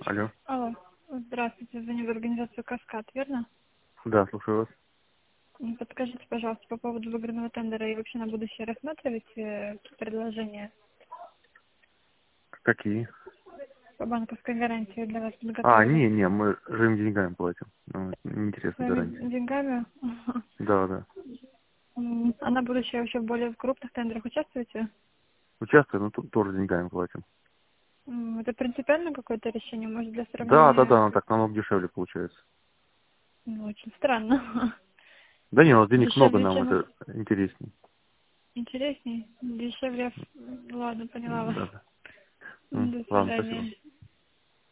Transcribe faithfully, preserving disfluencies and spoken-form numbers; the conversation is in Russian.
Алло. Алло, здравствуйте, звоню в организацию «Каскад», верно? Да, слушаю вас. М, Подскажите, пожалуйста, по поводу выигранного тендера и вообще на будущее рассматриваете предложения Какие? по банковской гарантии для вас А, подготовили? не, не, мы живыми деньгами платим. Ну, неинтересно гарантия. Своими деньгами? Да, да. М, А на будущее вообще в более крупных тендерах участвуете? Участвуем, но тут тоже деньгами платим. М, Это принципиально какое-то решение? Может, для Да, да, да, сравнения? но так намного дешевле получается. Ну, очень странно. Да не, у нас денег много, Дешевле, нам чем это интересней. интересней? Дешевле? Ладно, поняла вас. Да, да. М, До Ладно, спасибо. свидания.